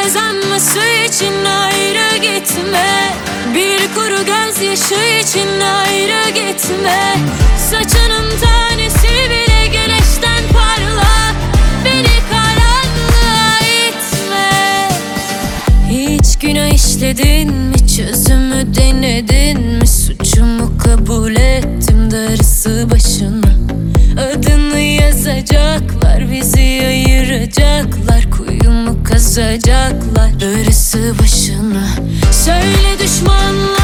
ama su için ayrı gitme. Bir kuru gözyaşı için ayrı gitme. Saçının tanesi bile güneşten parla, beni karanlığa itme. Hiç günah işledin mi, çözümü denedin mi? Suçumu kabul ettim, darısı başına. Adını yazacaklar, bizi ayıracaklar, kuyumu kazacaklar, darısı başına. Söyle düşmanlar